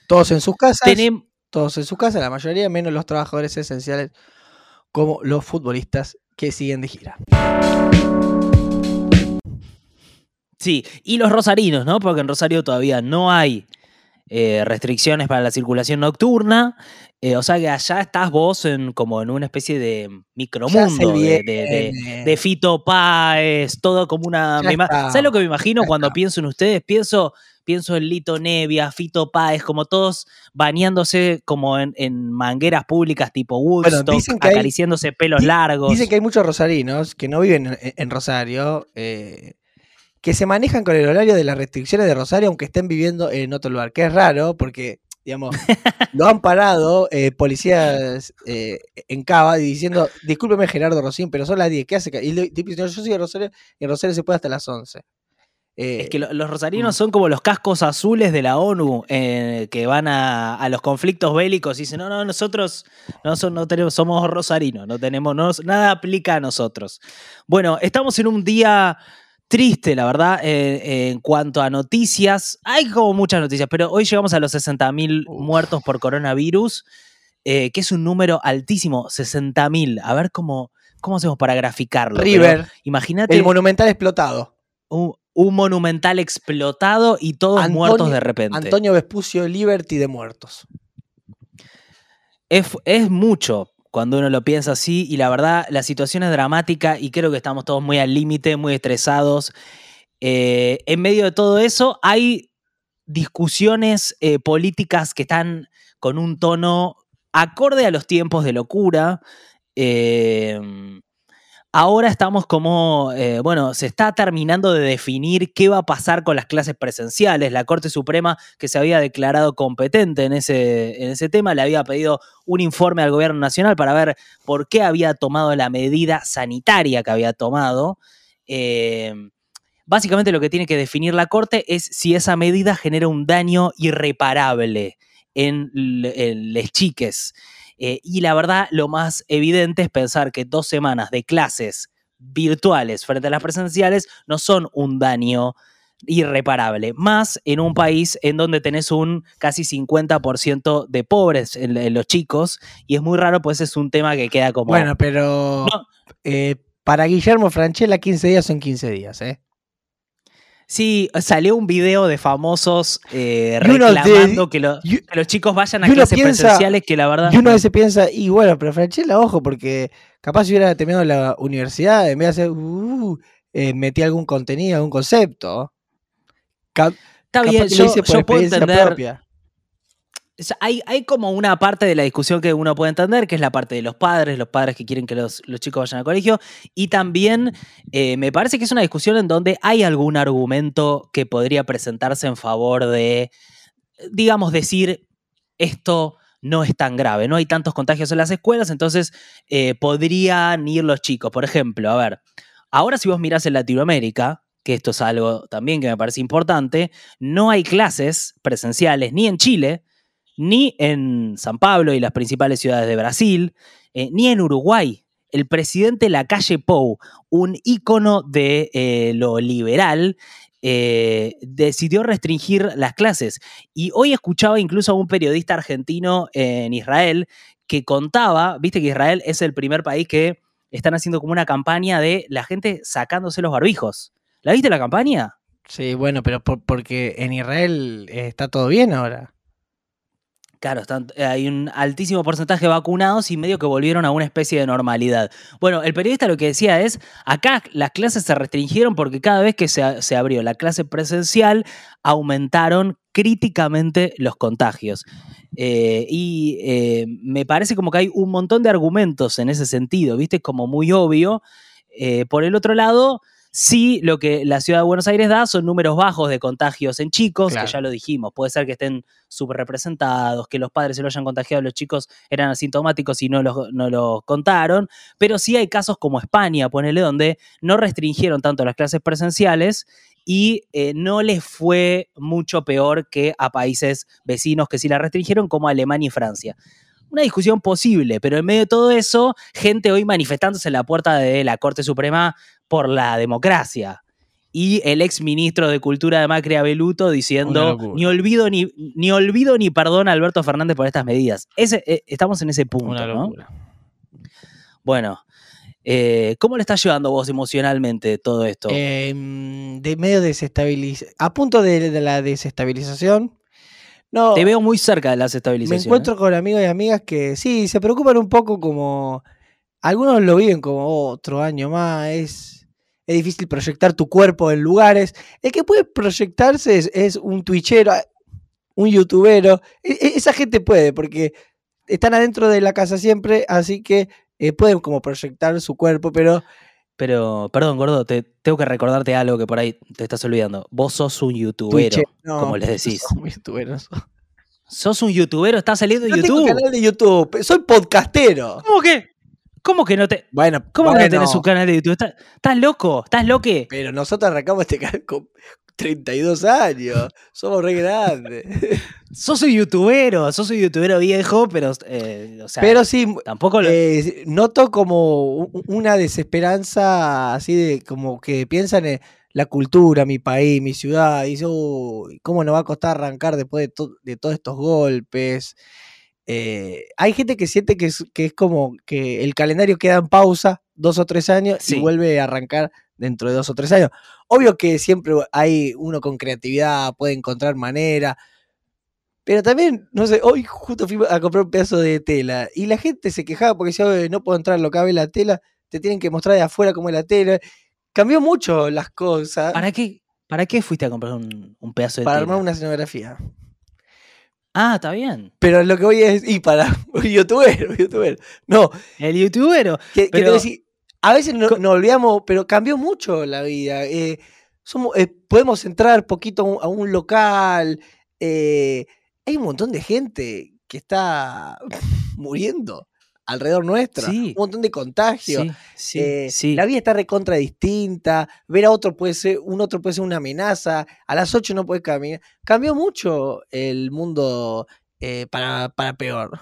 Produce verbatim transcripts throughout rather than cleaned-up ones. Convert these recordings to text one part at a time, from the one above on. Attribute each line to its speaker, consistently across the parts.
Speaker 1: Todos en sus casas,
Speaker 2: Tenem-
Speaker 1: todos en sus casas, la mayoría, menos los trabajadores esenciales como los futbolistas que siguen de gira.
Speaker 2: Sí, y los rosarinos, ¿no? Porque en Rosario todavía no hay eh, restricciones para la circulación nocturna. Eh, o sea que allá estás vos en, como en una especie de micromundo de, de, de, de Fito Páez, todo como una... Me, ¿sabes lo que me imagino cuando está. pienso en ustedes? Pienso, pienso en Lito Nevia, Fito Páez, como todos bañándose como en, en mangueras públicas tipo Woodstock, bueno, dicen que acariciándose hay, pelos largos.
Speaker 1: Dicen que hay muchos rosarinos que no viven en, en Rosario, eh, que se manejan con el horario de las restricciones de Rosario, aunque estén viviendo en otro lugar, que es raro porque, digamos, lo han parado eh, policías eh, en Cava diciendo, discúlpeme Gerardo Rosín, pero son las diez, ¿qué hace? Y le, yo soy de Rosario y en Rosario se puede hasta las once.
Speaker 2: Eh, es que lo, los rosarinos son como los cascos azules de la ONU eh, que van a, a los conflictos bélicos y dicen, no, no, nosotros no, son, no tenemos, somos rosarinos, no tenemos, no, nada aplica a nosotros. Bueno, estamos en un día... triste, la verdad, eh, en cuanto a noticias. Hay como muchas noticias, pero hoy llegamos a los sesenta mil muertos por coronavirus, eh, que es un número altísimo, sesenta mil. A ver cómo, cómo hacemos para graficarlo.
Speaker 1: River,
Speaker 2: imagínate.
Speaker 1: El Monumental explotado.
Speaker 2: Un, un Monumental explotado y todos Antonio, muertos de repente.
Speaker 1: Antonio Vespucio, Liberty de muertos.
Speaker 2: Es, es mucho cuando uno lo piensa así, y la verdad, la situación es dramática y creo que estamos todos muy al límite, muy estresados. Eh, en medio de todo eso hay discusiones eh, políticas que están con un tono acorde a los tiempos de locura. Eh, ahora estamos como, eh, bueno, se está terminando de definir qué va a pasar con las clases presenciales. La Corte Suprema, que se había declarado competente en ese, en ese tema, le había pedido un informe al gobierno nacional para ver por qué había tomado la medida sanitaria que había tomado. Eh, básicamente lo que tiene que definir la Corte es si esa medida genera un daño irreparable en, en les chiques. Eh, y la verdad, lo más evidente es pensar que dos semanas de clases virtuales frente a las presenciales no son un daño irreparable, más en un país en donde tenés un casi cincuenta por ciento de pobres en, en los chicos, y es muy raro, pues es un tema que queda como...
Speaker 1: Bueno, pero no. eh, para Guillermo Francella quince días son quince días, ¿eh?
Speaker 2: Sí, salió un video de famosos eh, reclamando de, que, lo, you, que los chicos vayan a clases piensa, presenciales, que la verdad...
Speaker 1: Y uno a veces piensa, y bueno, pero Francella, ojo, porque capaz si hubiera terminado la universidad, en vez de hacer, uh, eh, metí algún contenido, algún concepto.
Speaker 2: Cap, Está bien, yo, yo puedo entender... Propia. Hay, hay como una parte de la discusión que uno puede entender, que es la parte de los padres, los padres que quieren que los, los chicos vayan al colegio, y también eh, me parece que es una discusión en donde hay algún argumento que podría presentarse en favor de, digamos, decir esto no es tan grave, no hay tantos contagios en las escuelas, entonces eh, podrían ir los chicos. Por ejemplo, a ver, ahora si vos mirás en Latinoamérica, que esto es algo también que me parece importante, no hay clases presenciales ni en Chile, ni en San Pablo y las principales ciudades de Brasil, eh, ni en Uruguay. El presidente Lacalle Pou, un ícono de eh, lo liberal, eh, decidió restringir las clases. Y hoy escuchaba incluso a un periodista argentino en Israel que contaba, viste que Israel es el primer país que están haciendo como una campaña de la gente sacándose los barbijos. ¿La viste la campaña?
Speaker 1: Sí, bueno, pero por, porque en Israel está todo bien ahora.
Speaker 2: Claro, están, hay un altísimo porcentaje de vacunados y medio que volvieron a una especie de normalidad. Bueno, el periodista lo que decía es, acá las clases se restringieron porque cada vez que se, se abrió la clase presencial, aumentaron críticamente los contagios. Eh, y eh, me parece como que hay un montón de argumentos en ese sentido, ¿viste? Como muy obvio. Eh, por el otro lado... Sí, lo que la ciudad de Buenos Aires da son números bajos de contagios en chicos, claro. Que ya lo dijimos, puede ser que estén subrepresentados, que los padres se lo hayan contagiado, los chicos eran asintomáticos y no los, no los contaron, pero sí hay casos como España, ponele, donde no restringieron tanto las clases presenciales y eh, no les fue mucho peor que a países vecinos que sí la restringieron, como Alemania y Francia. Una discusión posible, pero en medio de todo eso, gente hoy manifestándose en la puerta de la Corte Suprema por la democracia. y el ex ministro de Cultura de Macri, Abeluto, diciendo ni olvido ni, ni olvido ni perdón a Alberto Fernández por estas medidas. Ese, eh, estamos en ese punto,
Speaker 1: Una locura.
Speaker 2: ¿no? Bueno, eh, ¿cómo le estás llevando vos emocionalmente todo esto?
Speaker 1: Eh, de medio desestabilización. A punto de, de la desestabilización. No,
Speaker 2: te veo muy cerca de la desestabilización.
Speaker 1: Me encuentro
Speaker 2: ¿eh?
Speaker 1: con amigos y amigas que sí, se preocupan un poco como... Algunos lo viven como otro año más, es, es difícil proyectar tu cuerpo en lugares. El que puede proyectarse es, es un twitchero, un youtubero. E, esa gente puede, porque están adentro de la casa siempre, así que eh, pueden como proyectar su cuerpo, pero...
Speaker 2: Pero, perdón, gordo, te, tengo que recordarte algo que por ahí te estás olvidando. Vos sos un youtubero, no, como les decís.
Speaker 1: Sos un youtubero.
Speaker 2: ¿Sos un youtubero? ¿Estás saliendo de
Speaker 1: no
Speaker 2: YouTube?
Speaker 1: No tengo canal de YouTube, soy podcastero.
Speaker 2: ¿Cómo que? ¿Cómo que no te...?
Speaker 1: Bueno,
Speaker 2: ¿Cómo
Speaker 1: bueno.
Speaker 2: que no tenés un canal de YouTube? ¿Estás, estás loco? ¿Estás loque?
Speaker 1: Pero nosotros arrancamos este canal con treinta y dos años. Somos re grandes.
Speaker 2: Sos un youtubero, sos un youtubero viejo, pero... Eh, o sea,
Speaker 1: pero sí,
Speaker 2: tampoco lo...
Speaker 1: eh, noto como una desesperanza así de como que piensan en la cultura, mi país, mi ciudad. Y dice, oh, ¿cómo nos va a costar arrancar después de, to de todos estos golpes? Eh, hay gente que siente que es, que es como que el calendario queda en pausa dos o tres años sí. y vuelve a arrancar dentro de dos o tres años. Obvio que siempre hay uno con creatividad, puede encontrar manera, pero también, no sé, hoy justo fui a comprar un pedazo de tela y la gente se quejaba porque decía, no puedo entrar, lo que ve la tela, te tienen que mostrar de afuera cómo es la tela. Cambió mucho las cosas.
Speaker 2: ¿Para qué, para qué fuiste a comprar un, un pedazo de
Speaker 1: para
Speaker 2: tela?
Speaker 1: Para armar una escenografía.
Speaker 2: Ah, está bien.
Speaker 1: Pero lo que voy es, y para un youtuber, un youtuber. No.
Speaker 2: El youtubero.
Speaker 1: Que,
Speaker 2: pero...
Speaker 1: que te decís, a veces no, nos olvidamos, pero cambió mucho la vida. Eh, somos, eh, podemos entrar poquito a un, a un local. Eh, hay un montón de gente que está muriendo alrededor nuestra.
Speaker 2: Sí.
Speaker 1: Un montón de contagios.
Speaker 2: Sí, sí,
Speaker 1: eh,
Speaker 2: sí.
Speaker 1: La vida está recontra distinta. Ver a otro puede ser, un otro puede ser una amenaza. A las ocho no puedes caminar. Cambió mucho el mundo eh, para, para peor.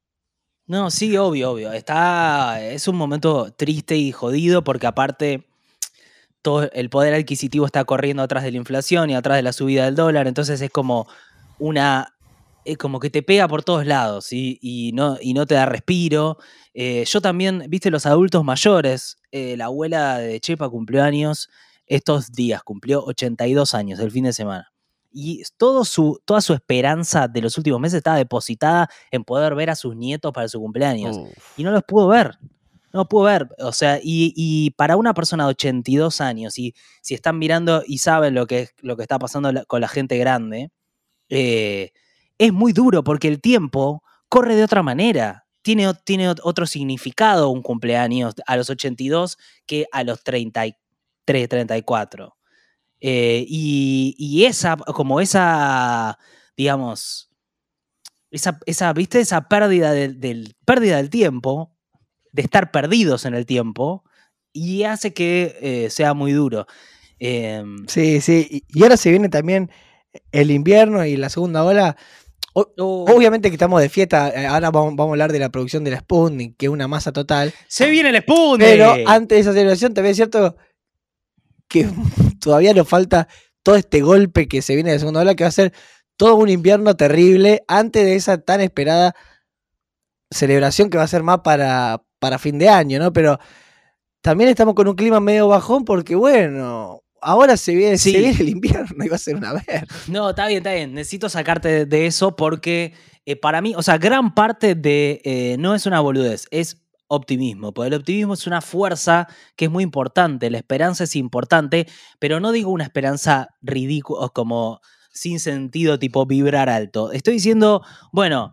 Speaker 2: No, sí, obvio, obvio. Está, es un momento triste y jodido porque aparte todo el poder adquisitivo está corriendo atrás de la inflación y atrás de la subida del dólar. Entonces es como una... como que te pega por todos lados y, y, no, y no te da respiro. Eh, yo también, viste, los adultos mayores, eh, la abuela de Chepa cumplió años estos días, cumplió ochenta y dos años el fin de semana. Y todo su, toda su esperanza de los últimos meses estaba depositada en poder ver a sus nietos para su cumpleaños. Uf. Y no los pudo ver. No pudo ver. O sea, y, y para una persona de ochenta y dos años, y si están mirando y saben lo que, lo que está pasando con la gente grande, eh, es muy duro porque el tiempo corre de otra manera. Tiene, tiene otro significado un cumpleaños a los ochenta y dos que a los treinta y tres, treinta y cuatro. Eh, y, y esa, como esa, digamos, esa, esa ¿viste? Esa pérdida del, del, pérdida del tiempo, de estar perdidos en el tiempo, y hace que eh, sea muy duro. Eh,
Speaker 1: sí, sí. Y ahora se viene también el invierno y la segunda ola. O, oh. Obviamente que estamos de fiesta, ahora vamos, vamos a hablar de la producción de la Sputnik, que es una masa total.
Speaker 2: ¡Se viene el Sputnik!
Speaker 1: Pero antes de esa celebración también es cierto que todavía nos falta todo este golpe que se viene de la segunda ola, que va a ser todo un invierno terrible antes de esa tan esperada celebración que va a ser más para, para fin de año, ¿no? Pero también estamos con un clima medio bajón porque, bueno... Ahora se viene, sí. se viene el invierno y va a ser una verga.
Speaker 2: No, está bien, está bien. Necesito sacarte de, de eso porque eh, para mí, o sea, gran parte de, eh, no es una boludez, es optimismo. Porque el optimismo es una fuerza que es muy importante, la esperanza es importante, pero no digo una esperanza ridícula, como sin sentido, tipo vibrar alto. Estoy diciendo, bueno,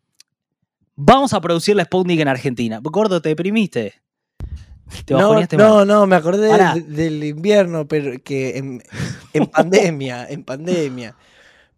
Speaker 2: vamos a producir la Sputnik en Argentina. Gordo, ¿te deprimiste? ¿Te
Speaker 1: no, no, no, me acordé de, del invierno, pero que en, en pandemia, en pandemia.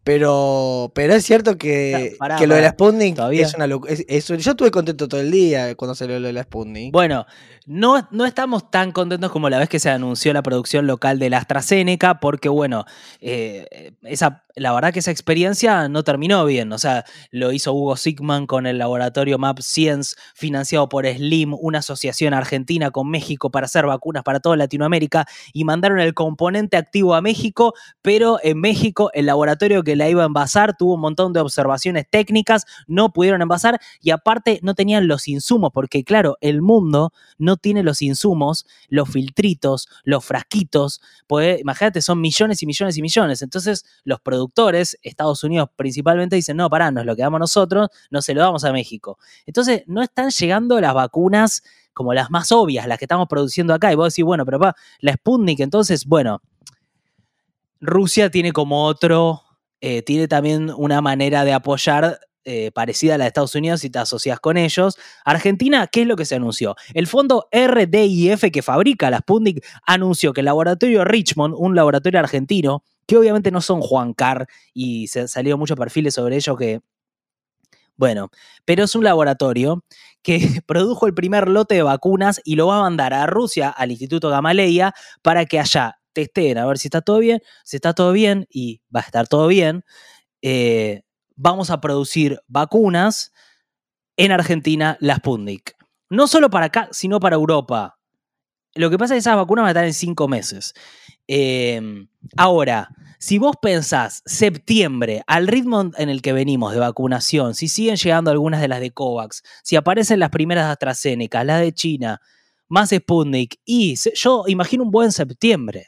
Speaker 1: Pero, pero es cierto que,
Speaker 2: Pará,
Speaker 1: que lo de la
Speaker 2: pará.
Speaker 1: Sputnik
Speaker 2: ¿Todavía?
Speaker 1: es una locura. Es, es- yo estuve contento todo el día cuando salió lo de la Sputnik.
Speaker 2: Bueno, no, no estamos tan contentos como la vez que se anunció la producción local de la AstraZeneca, porque bueno, eh, esa, la verdad que esa experiencia no terminó bien. O sea, lo hizo Hugo Sigman con el laboratorio Map Science, financiado por Slim, una asociación argentina con México para hacer vacunas para toda Latinoamérica, y mandaron el componente activo a México, pero en México el laboratorio que la iba a envasar tuvo un montón de observaciones técnicas, no pudieron envasar y aparte no tenían los insumos, porque claro, el mundo no tiene los insumos, los filtritos, los frasquitos, pues imagínate, son millones y millones y millones. Entonces los productores, Estados Unidos principalmente, dicen, no, pará, nos lo quedamos nosotros, no se lo damos a México. Entonces no están llegando las vacunas como las más obvias, las que estamos produciendo acá. Y vos decís, bueno, pero pa, la Sputnik, entonces, bueno, Rusia tiene como otro, eh, tiene también una manera de apoyar eh, parecida a la de Estados Unidos si te asocias con ellos. Argentina, ¿qué es lo que se anunció? El fondo R D I F que fabrica la Sputnik anunció que el laboratorio Richmond, un laboratorio argentino, que obviamente no son Juan Carr y se salieron muchos perfiles sobre ellos que, bueno, pero es un laboratorio que produjo el primer lote de vacunas y lo va a mandar a Rusia, al Instituto Gamaleya, para que allá testeen a ver si está todo bien. Si está todo bien, y va a estar todo bien, eh, vamos a producir vacunas en Argentina, la Sputnik. No solo para acá, sino para Europa. Lo que pasa es que esas vacunas van a estar en cinco meses. Eh, ahora, si vos pensás septiembre, al ritmo en el que venimos de vacunación, si siguen llegando algunas de las de COVAX, si aparecen las primeras de AstraZeneca, las de China, más Sputnik, y se, yo imagino un buen septiembre.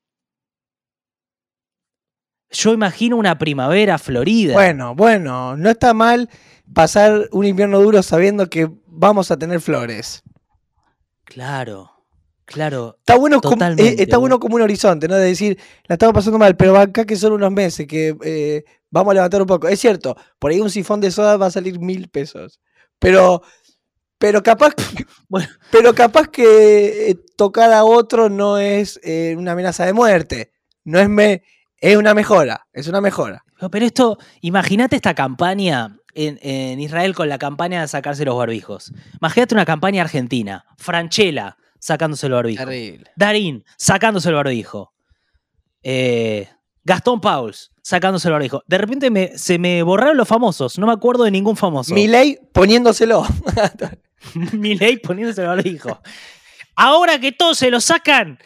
Speaker 2: Yo imagino una primavera florida.
Speaker 1: Bueno, bueno, no está mal pasar un invierno duro sabiendo que vamos a tener flores.
Speaker 2: Claro, claro.
Speaker 1: Está bueno, como,
Speaker 2: totalmente,
Speaker 1: eh, está bueno como un horizonte, ¿no? De decir, la estamos pasando mal, pero acá que son unos meses, que eh, vamos a levantar un poco. Es cierto, por ahí un sifón de soda va a salir mil pesos. Pero, pero capaz, bueno. pero capaz que eh, tocar a otro no es eh, una amenaza de muerte. No es me, es una mejora, es una mejora.
Speaker 2: Pero esto, imagínate esta campaña en, en Israel con la campaña de sacarse los barbijos. Imagínate una campaña argentina. Franchella sacándose el barbijo.
Speaker 1: Terrible.
Speaker 2: Darín sacándose el barbijo. Eh, Gastón Pauls sacándose el barbijo. De repente me, se me borraron los famosos. No me acuerdo de ningún famoso.
Speaker 1: Milei poniéndoselo.
Speaker 2: Milei poniéndose el barbijo. Ahora que todos se lo sacan.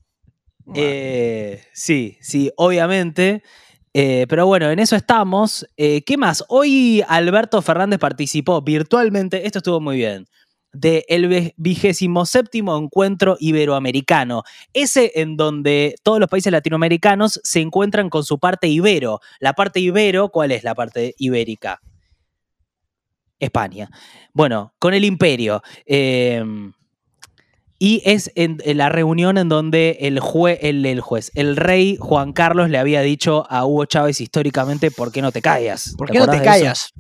Speaker 2: Eh, sí, sí, obviamente. Eh, pero bueno, en eso estamos. Eh, ¿Qué más? Hoy Alberto Fernández participó virtualmente, esto estuvo muy bien, del vigésimo séptimo encuentro iberoamericano. Ese en donde todos los países latinoamericanos se encuentran con su parte ibero. La parte ibero, ¿cuál es la parte ibérica? España. Bueno, con el imperio. Eh, Y es en, en la reunión en donde el, jue, el, el juez, el rey Juan Carlos le había dicho a Hugo Chávez históricamente, ¿por qué no te callas?
Speaker 1: ¿Por qué no te callas?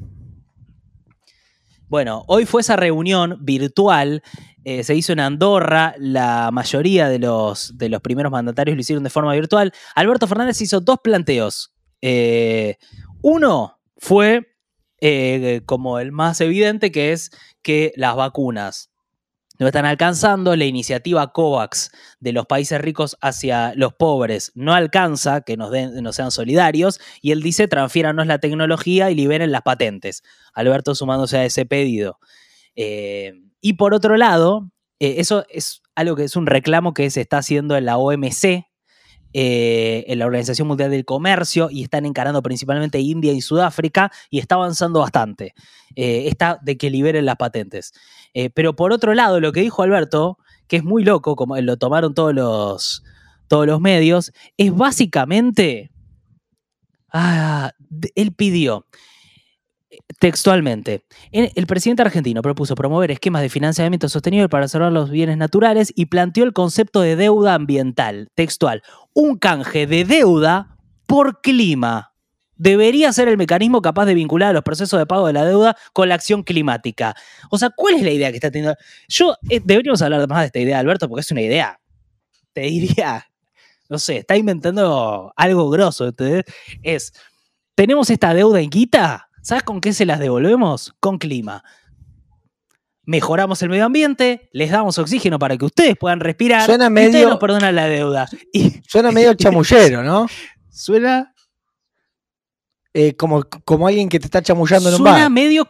Speaker 2: Bueno, hoy fue esa reunión virtual, eh, se hizo en Andorra, la mayoría de los, de los primeros mandatarios lo hicieron de forma virtual. Alberto Fernández hizo dos planteos. Eh, uno fue eh, como el más evidente, que es que las vacunas no están alcanzando, la iniciativa COVAX de los países ricos hacia los pobres no alcanza, que nos, den, nos sean solidarios, y él dice, transfiéranos la tecnología y liberen las patentes. Alberto sumándose a ese pedido. Eh, y por otro lado, eh, eso es algo que es un reclamo que se está haciendo en la O M C, eh, en la Organización Mundial del Comercio, y están encarando principalmente India y Sudáfrica, y está avanzando bastante. Eh, está de que liberen las patentes. Eh, pero por otro lado, lo que dijo Alberto, que es muy loco, como lo tomaron todos los, todos los medios, es básicamente, ah, él pidió textualmente, el presidente argentino propuso promover esquemas de financiamiento sostenible para preservar los bienes naturales y planteó el concepto de deuda ambiental, textual, un canje de deuda por clima. Debería ser el mecanismo capaz de vincular a los procesos de pago de la deuda con la acción climática. O sea, ¿cuál es la idea que está teniendo? Yo, eh, deberíamos hablar más de esta idea, Alberto, porque es una idea, te diría, no sé, está inventando algo grosso, ¿entendés? Es, tenemos esta deuda en guita, ¿sabes con qué se las devolvemos? Con clima. Mejoramos el medio ambiente, les damos oxígeno para que ustedes puedan respirar.
Speaker 1: Suena
Speaker 2: y
Speaker 1: medio,
Speaker 2: ustedes nos perdonan la deuda. Y,
Speaker 1: suena medio chamullero, ¿no?
Speaker 2: Suena...
Speaker 1: Eh, como, como alguien que te está chamullando en un
Speaker 2: Suena
Speaker 1: bar.
Speaker 2: medio...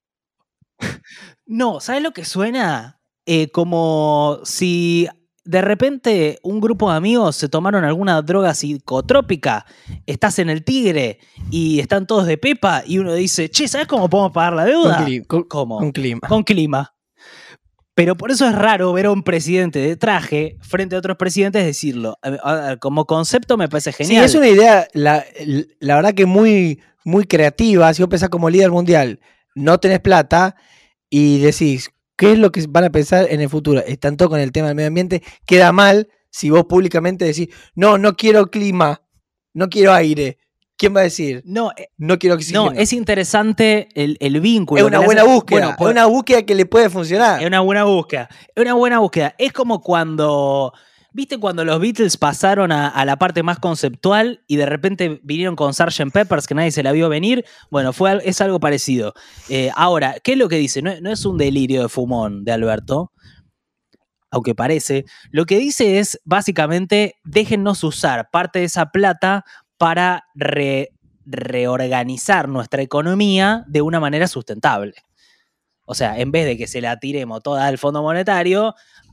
Speaker 2: No, ¿sabes lo que suena? Eh, como si de repente un grupo de amigos se tomaron alguna droga psicotrópica, estás en el Tigre y están todos de pepa y uno dice, che, ¿sabes cómo podemos pagar la deuda?
Speaker 1: Con, cli con,
Speaker 2: ¿Cómo?
Speaker 1: Con clima.
Speaker 2: Con clima. Pero por eso es raro ver a un presidente de traje frente a otros presidentes decirlo. Como concepto me parece genial.
Speaker 1: Sí, es una idea, la, la verdad que muy, muy creativa. Si vos pensás como líder mundial, no tenés plata y decís, ¿qué es lo que van a pensar en el futuro? Están todos con el tema del medio ambiente. Queda mal si vos públicamente decís, no, no quiero clima, no quiero aire. ¿Quién va a decir?
Speaker 2: No,
Speaker 1: no quiero oxígeno.
Speaker 2: No, es interesante el, el vínculo.
Speaker 1: Es una buena
Speaker 2: hace,
Speaker 1: búsqueda.
Speaker 2: Bueno, pues,
Speaker 1: es una búsqueda que le puede funcionar.
Speaker 2: Es una buena búsqueda. Es una buena búsqueda. Es como cuando... ¿Viste cuando los Beatles pasaron a, a la parte más conceptual y de repente vinieron con sergeant Pepper's que nadie se la vio venir? Bueno, fue, es algo parecido. Eh, ahora, ¿qué es lo que dice? No, no es un delirio de fumón de Alberto, aunque parece. Lo que dice es, básicamente, déjennos usar parte de esa plata para re, reorganizar nuestra economía de una manera sustentable. O sea, en vez de que se la tiremos toda al Fondo Monetario,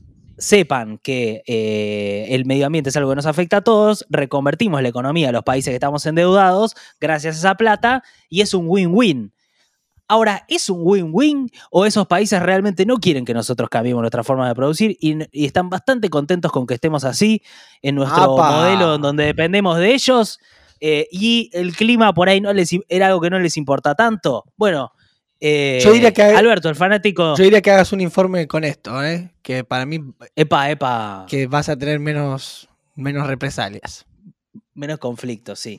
Speaker 2: sepan que eh, el medio ambiente es algo que nos afecta a todos, reconvertimos la economía de los países que estamos endeudados gracias a esa plata y es un win-win. Ahora, ¿es un win-win o esos países realmente no quieren que nosotros cambiemos nuestra forma de producir y, y están bastante contentos con que estemos así en nuestro
Speaker 1: ¡Apa!
Speaker 2: modelo donde dependemos de ellos eh, y el clima por ahí no les, era algo que no les importa tanto? Bueno, Eh,
Speaker 1: yo diría que haga,
Speaker 2: Alberto, el fanático.
Speaker 1: Yo diría que hagas un informe con esto, ¿eh? Que para mí.
Speaker 2: Epa, epa.
Speaker 1: Que vas a tener menos, menos represalias.
Speaker 2: Menos conflictos, sí.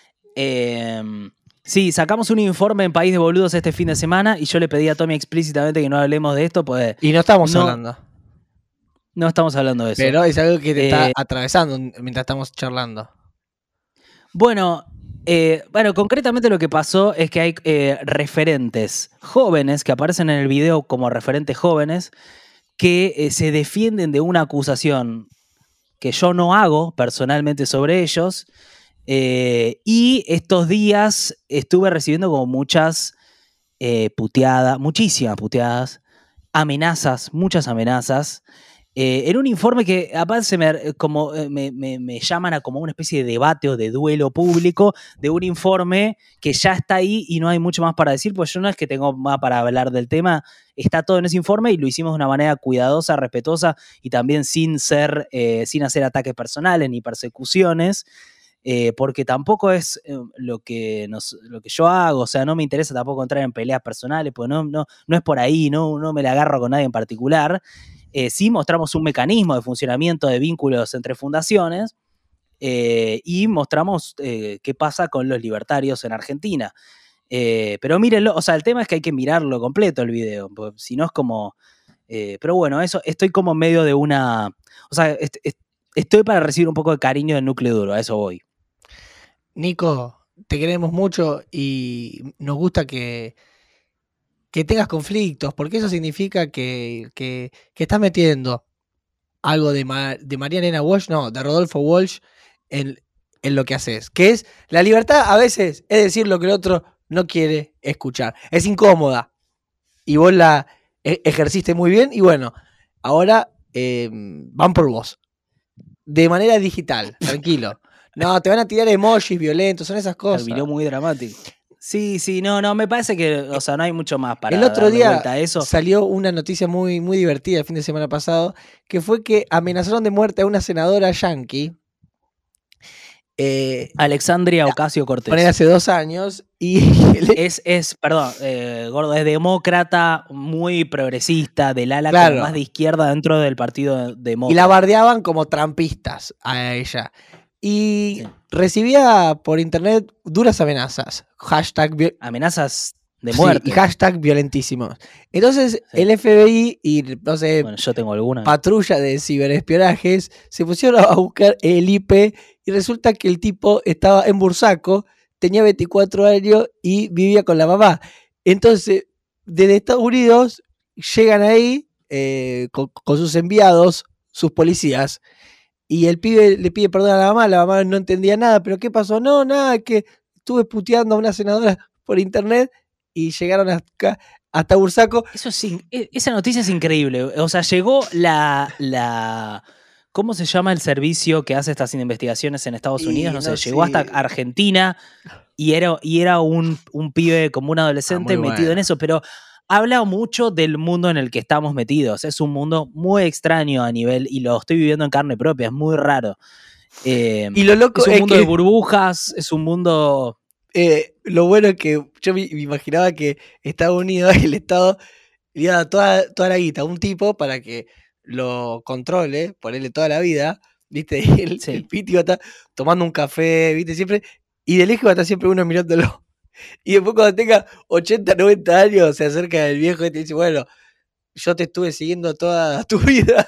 Speaker 2: Eh, sí, sacamos un informe en País de Boludos este fin de semana y yo le pedí a Tommy explícitamente que no hablemos de esto, pues.
Speaker 1: Y no estamos
Speaker 2: no,
Speaker 1: hablando.
Speaker 2: No estamos hablando de eso.
Speaker 1: Pero es algo que te
Speaker 2: eh,
Speaker 1: está atravesando mientras estamos charlando.
Speaker 2: Bueno. Eh, bueno, concretamente lo que pasó es que hay eh, referentes jóvenes que aparecen en el video como referentes jóvenes que eh, se defienden de una acusación que yo no hago personalmente sobre ellos eh, y estos días estuve recibiendo como muchas eh, puteadas, muchísimas puteadas, amenazas, muchas amenazas. Eh, en un informe que aparte se me, como, me, me, me llaman a como una especie de debate o de duelo público de un informe que ya está ahí y no hay mucho más para decir, pues yo no es que tengo más para hablar del tema, está todo en ese informe y lo hicimos de una manera cuidadosa, respetuosa y también sin ser, eh, sin hacer ataques personales ni persecuciones, eh, porque tampoco es eh, lo, que nos, lo que yo hago, o sea, no me interesa tampoco entrar en peleas personales, pues no, no, no es por ahí, no, no me la agarro con nadie en particular. Eh, sí mostramos un mecanismo de funcionamiento de vínculos entre fundaciones eh, y mostramos eh, qué pasa con los libertarios en Argentina. Eh, pero mírenlo, o sea, el tema es que hay que mirarlo completo el video, si no es como... Eh, pero bueno, eso, estoy como en medio de una... O sea, est est estoy para recibir un poco de cariño del núcleo duro, a eso voy.
Speaker 1: Nico, te queremos mucho y nos gusta que... que tengas conflictos, porque eso significa que, que, que estás metiendo algo de, Ma, de María Elena Walsh, no, de Rodolfo Walsh en, en lo que haces, que es la libertad a veces es decir lo que el otro no quiere escuchar, es incómoda y vos la ejerciste muy bien y bueno, ahora eh, van por vos, de manera digital, tranquilo, no, te van a tirar emojis violentos, son esas cosas.
Speaker 2: Terminó muy dramático. Sí, sí, no, no, me parece que, o sea, no hay mucho más para
Speaker 1: el otro
Speaker 2: darle
Speaker 1: día
Speaker 2: vuelta a eso.
Speaker 1: Salió una noticia muy, muy divertida el fin de semana pasado, que fue que amenazaron de muerte a una senadora yanqui.
Speaker 2: Eh, Alexandria Ocasio-Cortez.
Speaker 1: Poner hace dos años y...
Speaker 2: es, es, perdón, eh, gordo, es demócrata, muy progresista, del ala
Speaker 1: claro.
Speaker 2: como más de izquierda dentro del partido demócrata.
Speaker 1: Y la bardeaban como trampistas a ella. Y sí. recibía por internet duras amenazas. Hashtag
Speaker 2: amenazas de muerte.
Speaker 1: Sí, y hashtag violentísimos. Entonces sí. el F B I y no sé,
Speaker 2: bueno, yo tengo alguna.
Speaker 1: patrulla de ciberespionajes se pusieron a buscar el I P y resulta que el tipo estaba en Bursaco tenía veinticuatro años y vivía con la mamá. Entonces, desde Estados Unidos llegan ahí eh, con, con sus enviados, sus policías, y el pibe le pide perdón a la mamá, la mamá no entendía nada, pero ¿qué pasó? No, nada, que estuve puteando a una senadora por internet y llegaron hasta, hasta Bursaco.
Speaker 2: Eso es, esa noticia es increíble. O sea, llegó la, la... ¿Cómo se llama el servicio que hace estas investigaciones en Estados Unidos? No, no sé, sí. Llegó hasta Argentina y era, y era un, un pibe como un adolescente ah, metido bueno. en eso, pero habla mucho del mundo en el que estamos metidos. Es un mundo muy extraño a nivel, y lo estoy viviendo en carne propia, es muy raro. Eh,
Speaker 1: y lo loco
Speaker 2: es un
Speaker 1: es
Speaker 2: mundo
Speaker 1: que,
Speaker 2: de burbujas, es un mundo...
Speaker 1: Eh, lo bueno es que yo me, me imaginaba que Estados Unidos, el Estado, le iba a dar toda, toda la guita a un tipo para que lo controle, ponerle toda la vida, ¿viste? Y el, sí. el Piti iba a estar tomando un café, ¿viste? Siempre, y de lejos va a estar siempre uno mirándolo. Y después cuando tenga ochenta, noventa años, se acerca el viejo y te dice, bueno, yo te estuve siguiendo toda tu vida.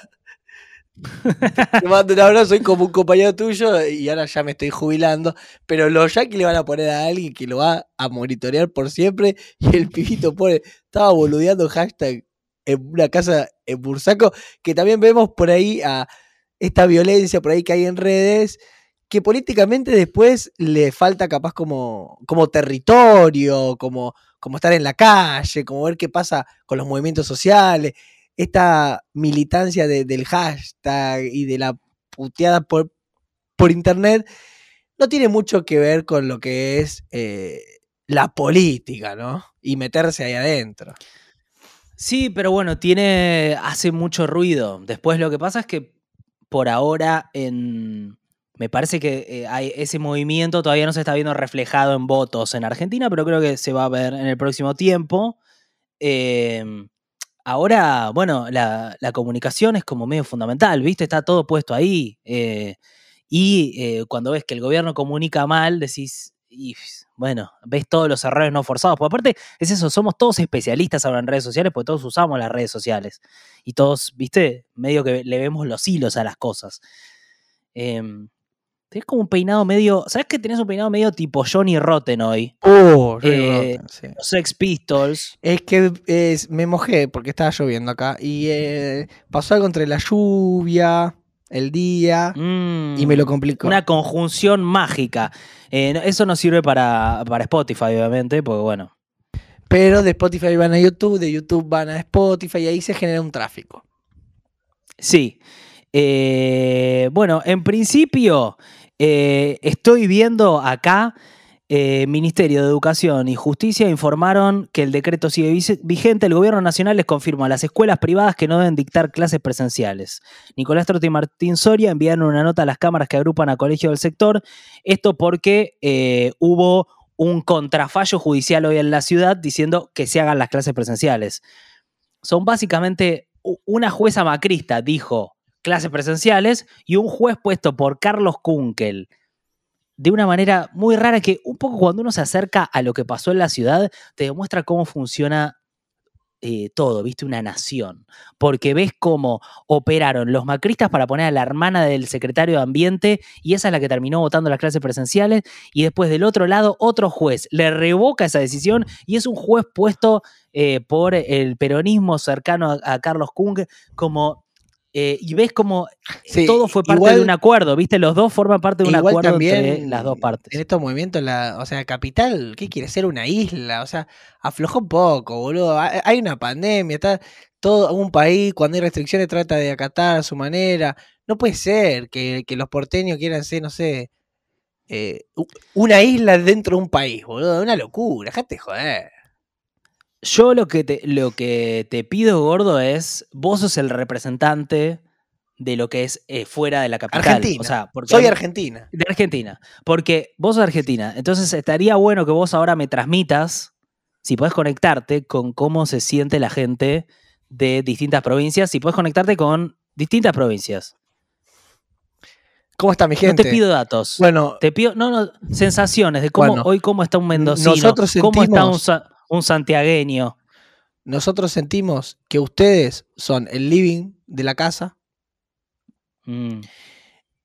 Speaker 1: Te mando un abrazo, soy como un compañero tuyo y ahora ya me estoy jubilando. Pero los yankees le van a poner a alguien que lo va a monitorear por siempre. Y el pibito pone, estaba boludeando hashtag en una casa en Bursaco, que también vemos por ahí a esta violencia por ahí que hay en redes, que políticamente después le falta capaz como, como territorio, como, como estar en la calle, como ver qué pasa con los movimientos sociales. Esta militancia de, del hashtag y de la puteada por, por internet no tiene mucho que ver con lo que es eh, la política, ¿no? Y meterse ahí adentro.
Speaker 2: Sí, pero bueno, tiene, hace mucho ruido. Después lo que pasa es que por ahora en, me parece que eh, hay, ese movimiento todavía no se está viendo reflejado en votos en Argentina, pero creo que se va a ver en el próximo tiempo. Eh, Ahora, bueno, la, la comunicación es como medio fundamental, ¿viste? Está todo puesto ahí. Eh, y eh, cuando ves que el gobierno comunica mal, decís, y, bueno, ves todos los errores no forzados. Porque aparte, es eso, somos todos especialistas ahora en redes sociales porque todos usamos las redes sociales. Y todos, ¿viste? Medio que le vemos los hilos a las cosas. Eh, tenés como un peinado medio... ¿Sabés que tenés un peinado medio tipo Johnny Rotten hoy?
Speaker 1: Oh, Johnny
Speaker 2: eh,
Speaker 1: Rotten, sí.
Speaker 2: Los Sex Pistols.
Speaker 1: Es que eh, me mojé porque estaba lloviendo acá y eh, pasó algo entre la lluvia, el día mm, y me lo complicó.
Speaker 2: Una conjunción mágica. Eh, eso no sirve para, para Spotify, obviamente, porque bueno.
Speaker 1: Pero de Spotify van a YouTube, de YouTube van a Spotify y ahí se genera un tráfico.
Speaker 2: Sí. Eh, bueno, en principio... Eh, estoy viendo acá, eh, Ministerio de Educación y Justicia informaron que el decreto sigue vigente. El Gobierno Nacional les confirma a las escuelas privadas que no deben dictar clases presenciales. Nicolás Trota y Martín Soria enviaron una nota a las cámaras que agrupan a colegios del sector. Esto porque eh, hubo un contrafallo judicial hoy en la ciudad diciendo que se hagan las clases presenciales. Son básicamente una jueza macrista dijo clases presenciales y un juez puesto por Carlos Kunkel de una manera muy rara que un poco cuando uno se acerca a lo que pasó en la ciudad te demuestra cómo funciona eh, todo, viste, una nación, porque ves cómo operaron los macristas para poner a la hermana del secretario de Ambiente y esa es la que terminó votando las clases presenciales y después del otro lado otro juez le revoca esa decisión y es un juez puesto eh, por el peronismo cercano a, a Carlos Kunkel como... Eh, y ves como sí, todo fue parte igual, de un acuerdo, ¿viste? Los dos forman parte de un acuerdo también, entre las dos partes.
Speaker 1: En estos movimientos, la, o sea, Capital, ¿qué quiere ser una isla? O sea, aflojó un poco, boludo. Hay una pandemia, está todo un país, cuando hay restricciones trata de acatar a su manera. No puede ser que, que los porteños quieran ser, no sé, eh, una isla dentro de un país, boludo. Una locura, déjate joder.
Speaker 2: Yo lo que, te, lo que te pido, gordo, es vos sos el representante de lo que es eh, fuera de la capital.
Speaker 1: Argentina.
Speaker 2: O sea, porque
Speaker 1: soy argentina.
Speaker 2: De Argentina. Porque vos sos argentina. Entonces estaría bueno que vos ahora me transmitas, si podés conectarte, con cómo se siente la gente de distintas provincias. Si podés conectarte con distintas provincias.
Speaker 1: ¿Cómo está mi gente?
Speaker 2: No te pido datos.
Speaker 1: Bueno.
Speaker 2: Te pido, no, no, sensaciones de cómo, bueno, hoy cómo está un mendocino.
Speaker 1: Nosotros sentimos,
Speaker 2: cómo está un... un santiagueño.
Speaker 1: Nosotros sentimos que ustedes son el living de la casa.
Speaker 2: Mm.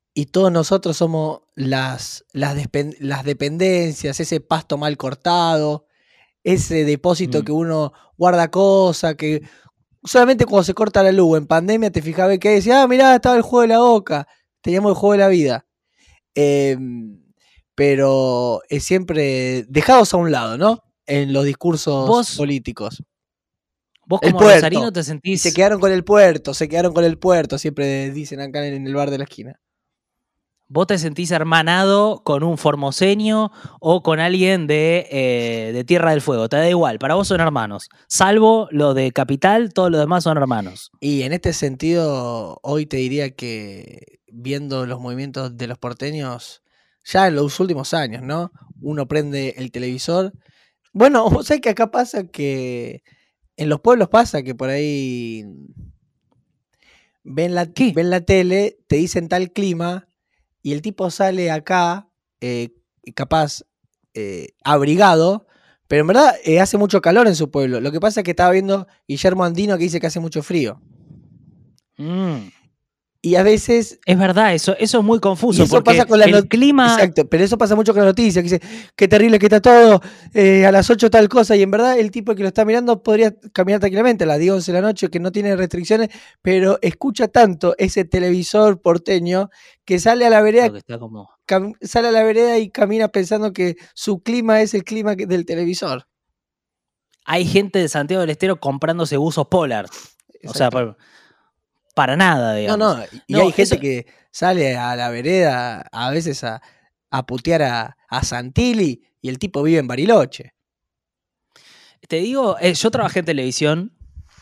Speaker 1: y todos nosotros somos las, las, despen- las dependencias, ese pasto mal cortado, ese depósito
Speaker 2: Mm.
Speaker 1: que uno guarda cosas, que solamente cuando se corta la luz en pandemia te fijabas que decía, ah, mirá, estaba el juego de la Boca, teníamos el juego de la vida. Eh, pero es siempre dejados a un lado, ¿no? En los discursos
Speaker 2: Vos,
Speaker 1: políticos.
Speaker 2: vos
Speaker 1: El
Speaker 2: como rosarino
Speaker 1: puerto.
Speaker 2: te
Speaker 1: Y se
Speaker 2: sentís...
Speaker 1: quedaron con el puerto, se quedaron con el puerto, siempre dicen acá en el bar de la esquina.
Speaker 2: ¿Vos te sentís hermanado con un formoseño o con alguien de, eh, de Tierra del Fuego? Te da igual, para vos son hermanos. Salvo lo de Capital, todos los demás son hermanos.
Speaker 1: Y en este sentido, hoy te diría que viendo los movimientos de los porteños, ya en los últimos años, ¿no? Uno prende el televisor. Bueno, vos sabés que acá pasa que en los pueblos pasa que por ahí ven la,
Speaker 2: ¿Qué?
Speaker 1: ven la tele, te dicen tal clima y el tipo sale acá, eh, capaz eh, abrigado, pero en verdad eh, hace mucho calor en su pueblo. Lo que pasa es que estaba viendo Guillermo Andino que dice que hace mucho frío.
Speaker 2: Mm.
Speaker 1: Y a veces...
Speaker 2: Es verdad, eso, eso es muy confuso.
Speaker 1: Y eso
Speaker 2: porque
Speaker 1: pasa con la
Speaker 2: el
Speaker 1: not-
Speaker 2: clima...
Speaker 1: Exacto, pero eso pasa mucho con la noticia, que dice, qué terrible que está todo, eh, a las ocho tal cosa, y en verdad el tipo que lo está mirando podría caminar tranquilamente a las diez, once de la noche, que no tiene restricciones, pero escucha tanto ese televisor porteño que sale a la vereda,
Speaker 2: que está como...
Speaker 1: cam- sale a la vereda y camina pensando que su clima es el clima que- del televisor.
Speaker 2: Hay gente de Santiago del Estero comprándose buzos polar. O sea,
Speaker 1: Exacto.
Speaker 2: para, para nada,
Speaker 1: No,
Speaker 2: digamos.
Speaker 1: no, y
Speaker 2: No,
Speaker 1: hay gente
Speaker 2: eso-
Speaker 1: que sale a la vereda a veces a, a putear a, a Santilli y el tipo vive en Bariloche.
Speaker 2: Te digo, eh, yo trabajé en televisión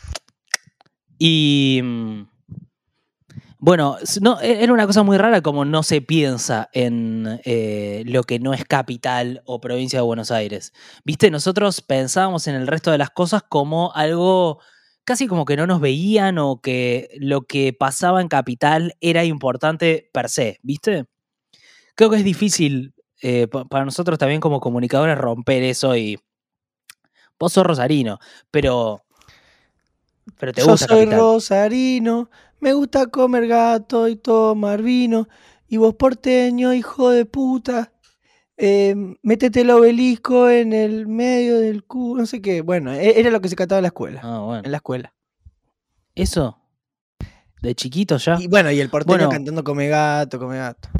Speaker 2: y... mm, bueno, s- no, e- era una cosa muy rara como no se piensa en eh, lo que no es capital o provincia de Buenos Aires. Viste, nosotros pensábamos en el resto de las cosas como algo casi como que no nos veían o que lo que pasaba en capital era importante per se, ¿viste? Creo que es difícil eh, pa- para nosotros también como comunicadores romper eso y vos sos rosarino, pero, pero te
Speaker 1: Yo
Speaker 2: gusta
Speaker 1: soy
Speaker 2: capital.
Speaker 1: rosarino, me gusta comer gato y tomar vino. Y vos porteño, hijo de puta, eh, métete el obelisco en el medio del culo, no sé qué. Bueno, e- era lo que se cantaba en la escuela.
Speaker 2: Ah, bueno.
Speaker 1: En la escuela.
Speaker 2: Eso, de chiquito ya.
Speaker 1: Y bueno, y el porteño
Speaker 2: Bueno,
Speaker 1: cantando come gato, come gato.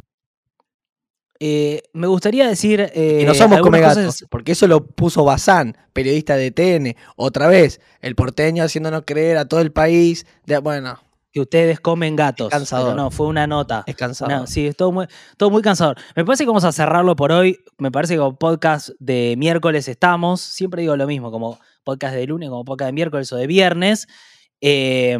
Speaker 2: eh, me gustaría decir
Speaker 1: Y no
Speaker 2: eh,
Speaker 1: somos come
Speaker 2: algunas
Speaker 1: gatos,
Speaker 2: cosas
Speaker 1: porque eso lo puso Bazán, periodista de T N. Otra vez, el porteño haciéndonos creer a todo el país. De, bueno,
Speaker 2: que ustedes comen
Speaker 1: es
Speaker 2: gatos, pero
Speaker 1: cansador.
Speaker 2: no, fue una nota.
Speaker 1: Es
Speaker 2: Una-
Speaker 1: cansador.
Speaker 2: sí, es todo muy, todo muy cansador. Me parece que vamos a cerrarlo por hoy. Me parece que como podcast de miércoles estamos. Siempre digo lo mismo, como podcast de lunes, como podcast de miércoles o de viernes. Eh,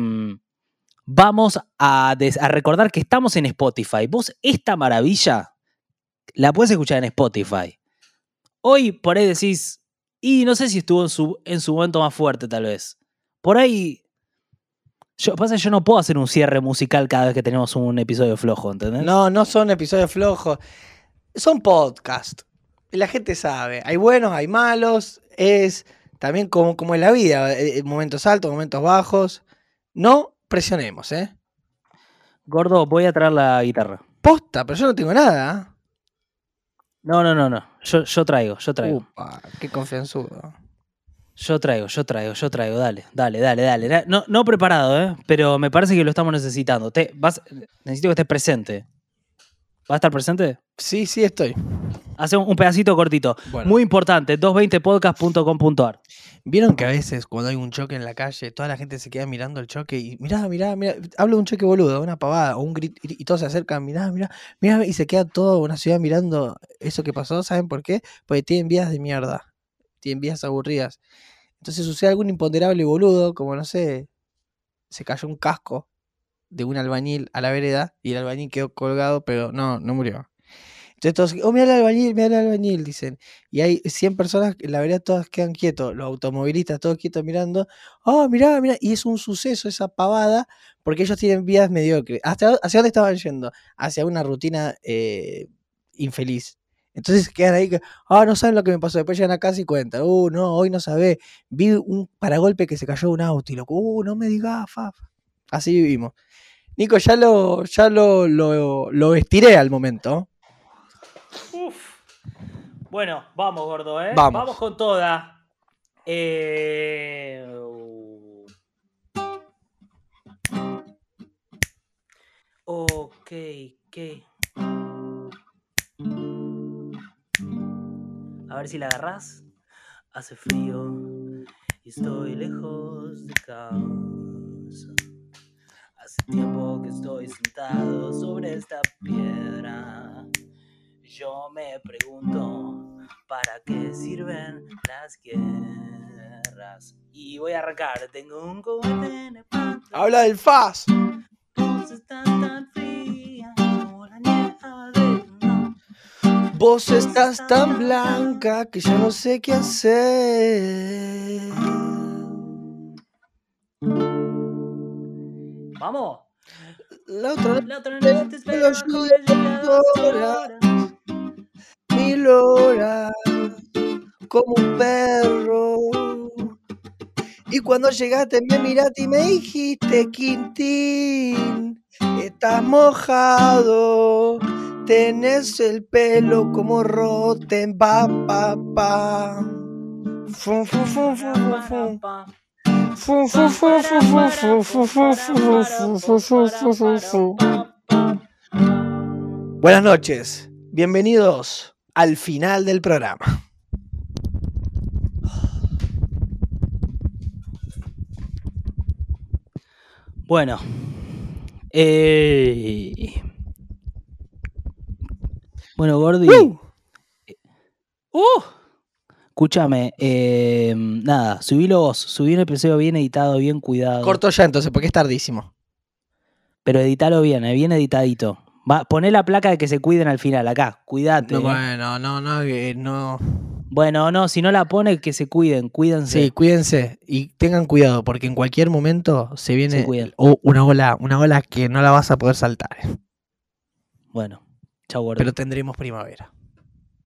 Speaker 2: vamos a, des- a recordar que estamos en Spotify. Vos esta maravilla la puedes escuchar en Spotify. Hoy por ahí decís, y no sé si estuvo en su, en su momento más fuerte tal vez. Por ahí... Yo, pasa que yo no puedo hacer un cierre musical cada vez que tenemos un episodio flojo, ¿entendés?
Speaker 1: No, no son episodios flojos. Son podcasts. Y la gente sabe. Hay buenos, hay malos. Es también como, como en la vida. eh, Momentos altos, momentos bajos. No presionemos, ¿eh?
Speaker 2: Gordo, voy a traer la guitarra.
Speaker 1: Posta, pero yo no tengo nada.
Speaker 2: No, no, no, no. Yo, yo traigo, yo traigo.
Speaker 1: Upa, qué confianzudo.
Speaker 2: Yo traigo, yo traigo, yo traigo. Dale, dale, dale, dale. No, no preparado, ¿eh? Pero me parece que lo estamos necesitando. Te, vas, necesito que estés presente. ¿Vas a estar presente?
Speaker 1: Sí, sí, estoy.
Speaker 2: Hacemos un pedacito cortito.
Speaker 1: Bueno.
Speaker 2: Muy importante, doscientos veinte podcast punto com punto a r.
Speaker 1: ¿Vieron que a veces cuando hay un choque en la calle, toda la gente se queda mirando el choque y mirá, mirá, mirá, hablo de un choque boludo, una pavada o un grito y todos se acercan, mirá, mirá, mirá y se queda toda una ciudad mirando eso que pasó? ¿Saben por qué? Porque tienen vidas de mierda, tienen vidas aburridas. Entonces sucede algún imponderable boludo, como no sé, se cayó un casco de un albañil a la vereda y el albañil quedó colgado, pero no, no murió. Entonces todos, oh, mira el albañil, mira el albañil, dicen. Y hay cien personas, en la verdad todas quedan quietos, los automovilistas todos quietos mirando, oh, mirá, mirá, y es un suceso esa pavada, porque ellos tienen vidas mediocres. ¿Hasta, ¿Hacia dónde estaban yendo? Hacia una rutina eh, infeliz. Entonces quedan ahí, que, ah, no saben lo que me pasó, después llegan a casa y cuentan, uh, no, hoy no sabés, vi un paragolpe que se cayó un auto, y loco, uh, no me digas, fa, fa. Así vivimos. Nico, ya lo, ya lo, lo, lo estiré al momento.
Speaker 2: Uf. Bueno, vamos, gordo, ¿eh?
Speaker 1: Vamos.
Speaker 2: Vamos con toda. Eh... Ok, ok. A ver si la agarrás. Hace frío y estoy lejos de casa. Hace tiempo que estoy sentado sobre esta piedra. Yo me pregunto, ¿para qué sirven las guerras? Y voy a arrancar. Tengo un cohete en el pantalón.
Speaker 1: Habla del F A S.
Speaker 2: Vos estás tan fría como la nieve.
Speaker 1: Vos estás tan blanca que yo no sé qué hacer.
Speaker 2: Vamos.
Speaker 1: La otra
Speaker 2: La otra noche te espero
Speaker 1: los
Speaker 2: con ella dos
Speaker 1: horas,
Speaker 2: horas.
Speaker 1: mil horas, como un perro. Y cuando llegaste me miraste y me dijiste, Quintín, estás mojado, tenés el pelo como roten, pa, pa, pa. Fum, fum, fum, fum, fum, fum. Fum, fum, fum, fum, fum, fum, fum, fum, fum, fum, fum, fum, fum, fum. Buenas noches, bienvenidos al final del programa.
Speaker 2: Bueno, eh... bueno, Gordi,
Speaker 1: ¡Uh!
Speaker 2: uh, escúchame, eh, nada, subilo vos, subí un episodio bien editado, bien cuidado,
Speaker 1: Corto ya entonces, porque es tardísimo.
Speaker 2: pero editalo bien, eh, bien editadito. Va, poné la placa de que se cuiden al final, acá, cuídate.
Speaker 1: No,
Speaker 2: eh.
Speaker 1: bueno, no, no, eh, no.
Speaker 2: Bueno, no, si no la pone, que se cuiden, cuídense.
Speaker 1: Sí, cuídense y tengan cuidado porque en cualquier momento se
Speaker 2: Se
Speaker 1: viene
Speaker 2: cuidan.
Speaker 1: o- una ola, una ola que no la vas a poder saltar.
Speaker 2: Bueno, chau, Gordi.
Speaker 1: Pero tendremos primavera.